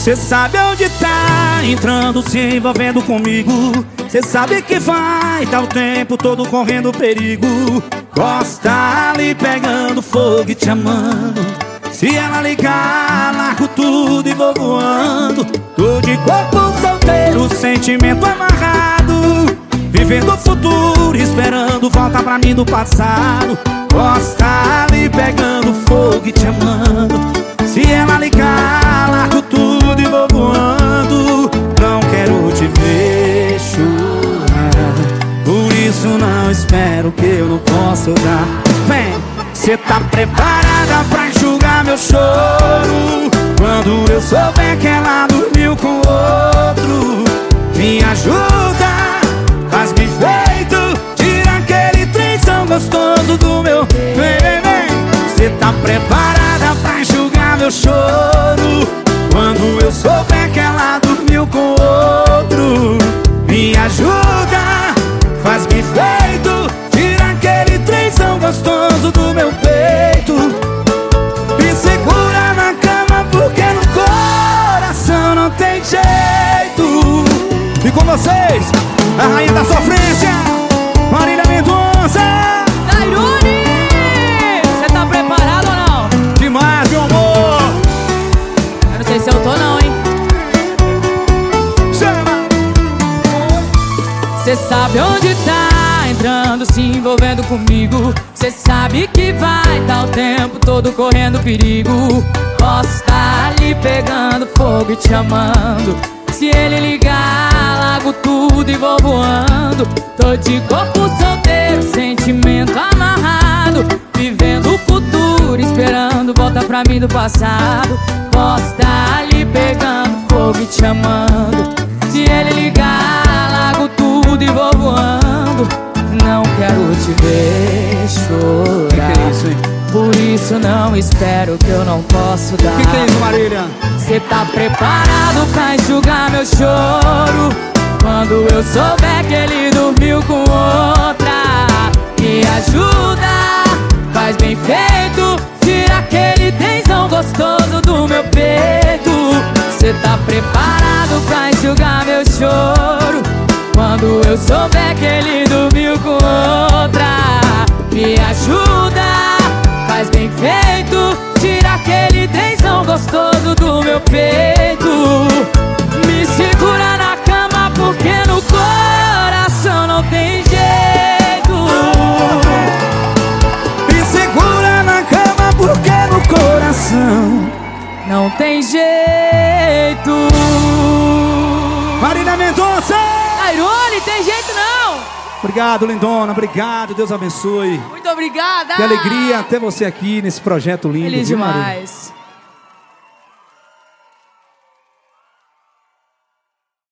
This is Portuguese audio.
Cê sabe onde tá entrando, se envolvendo comigo. Cê sabe que vai tá o tempo todo correndo perigo. Gosta ali pegando fogo e te amando. Se ela ligar, largo tudo e vou voando. Tô de corpo solteiro, sentimento amarrado, vivendo o futuro, esperando volta pra mim do passado. Gosta ali pegando fogo e te amando. Se ela ligar, largo tudo e vou voando. Não quero te ver chorar, por isso não espero que eu não posso dar. Vem! Cê tá preparada pra enxugar meu choro quando eu souber que ela dormiu com outro? Me ajuda, faz bem feito, tira aquele trenzão gostoso do meu. Vem, vem, vem. Cê tá preparada pra enxugar meu choro quando eu souber que ela dormiu com outro? Me ajuda, faz bem feito, tira aquele trenzão gostoso do meu peito. Me segura na cama porque no coração não tem jeito. E com vocês, a rainha da sofrência, Marília Mendonça. Tairone, cê tá preparado ou não? Demais, meu amor. Eu não sei se eu tô não, hein? Chama. Cê sabe onde tá entrando, se envolvendo comigo. Cê sabe que vai tá o tempo todo correndo perigo. Posso tá ali pegando fogo e te amando. Se ele ligar, largo tudo e vou voando. Tô de corpo solteiro, sentimento amarrado, vivendo o futuro, esperando volta pra mim do passado. Posso tá ali pegando fogo e te amando. Se ele ligar, largo tudo e vou voando. Não quero te ver chorar, Que é isso, hein? por isso não espero que eu não posso dar. Que é isso, Marília? Cê tá preparado pra enxugar meu choro quando eu souber que ele dormiu com outra? Me ajuda, faz bem feito, tira aquele tensão gostoso do meu peito. Cê tá preparado pra enxugar meu choro quando eu souber que ele dormiu com outra? Me ajuda, faz bem feito, tira aquele tensão gostoso do meu peito. Me segura na cama porque no coração não tem jeito. Me segura na cama porque no coração não tem jeito. Marília Mendonça. Tairone, tem jeito não. Obrigado, lindona, obrigado, Deus abençoe. Muito obrigada. Que alegria ter você aqui nesse projeto lindo. Feliz viu, Marília? demais.